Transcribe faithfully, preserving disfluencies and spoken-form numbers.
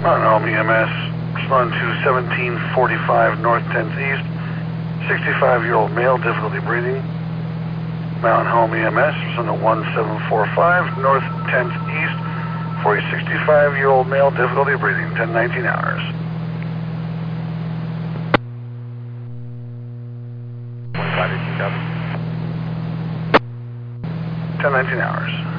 Mountain Home E M S, respond to seventeen forty-five North tenth East, sixty-five-year-old male, difficulty breathing. Mountain Home E M S, respond to one seven four five North tenth East, for a sixty-five-year-old male, difficulty breathing, ten nineteen hours. twenty-five eighteen, copy. ten nineteen hours.